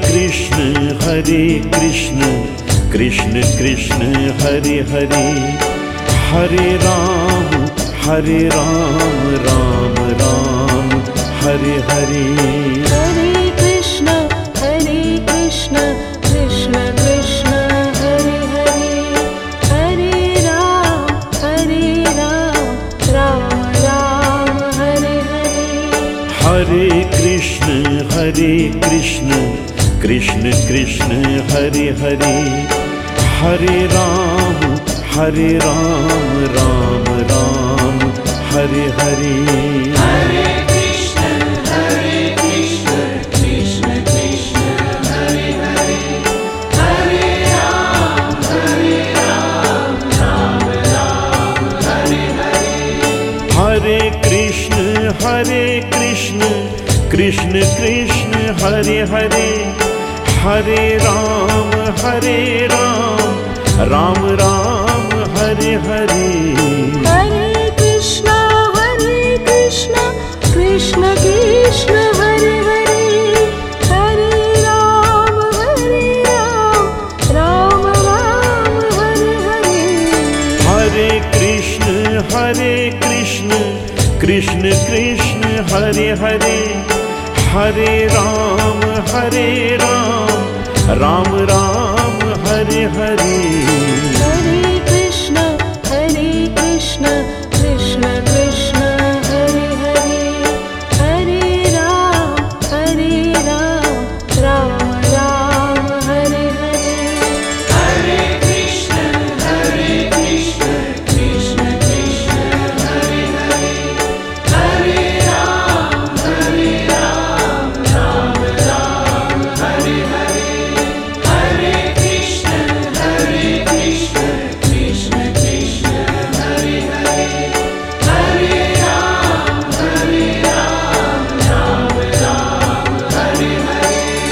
Krishna Krishna Krishna Hare Hare, Hare Ram Ram Ram Hare Hare. Hare Krishna Krishna Krishna Hare Hare, Hare Ram Ram Ram Hare Hare. Hare Krishna Krishna Krishna Hare Hare, Hare Ram Ram Ram Hare Hare. Hare Krishna Krishna Krishna Hare Hare, Hare Ram Ram Ram Hare Hare. Hare Krishna Krishna Krishna Hare Hare, Hare Ram Ram Ram Hare Hare. Hare Krishna Krishna Krishna Hare Hare, Hare Ram Ram Hare Hare. Hare Krishna Krishna Krishna Hare Hare, Hare Ram Ram Ram Hare Hare. Hare Krishna Krishna Krishna Hare Hare, Hare Ram Ram Ram Hare Hare. Hare Krishna Krishna Krishna Hare Hare, Hare Ram Ram Ram Hare Hare. Hare Krishna Krishna Krishna Hare Hare, Hare Ram Ram Ram Hare Hare.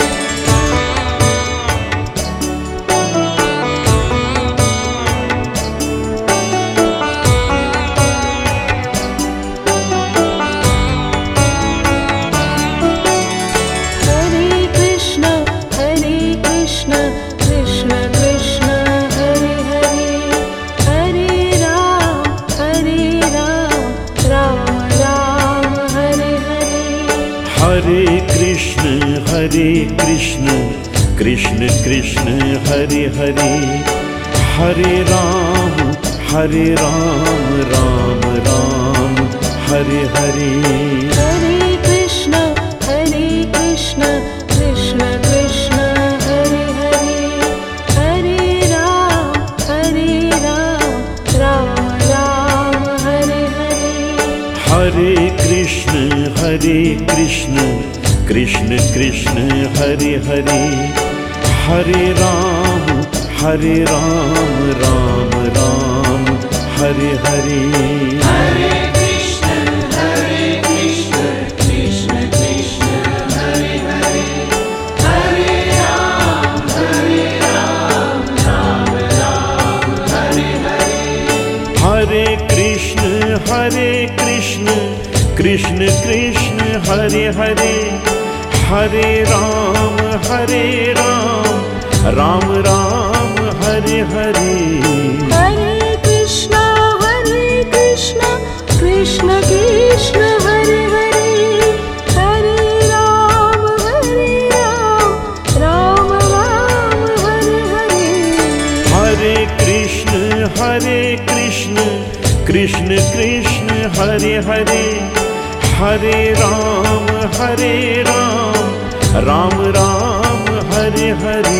Hare Krishna Krishna Krishna Hare Hare, Hare Ram Ram Ram Hare Hare. Hare Krishna Krishna Krishna Hare Hare, Hare Ram Ram Ram Hare Hare. Hare Krishna Krishna Krishna Hare Hare, Hare Ram Ram Hare Hare. Hare Krishna Krishna Krishna Hare Hare, Hare Ram Ram Ram Hare Hare. Hare Krishna Krishna Krishna Hare Hare, Hare Ram Ram Hare Hare. Hare Krishna Krishna Krishna Hare Hare, Hare Ram Ram Hare Hare. Hare Krishna Krishna Krishna Hare Hare, Hare Ram Ram Hare Hare. Hare Krishna Krishna Krishna Hare Hare, Hare Ram Ram Ram Hare Hare.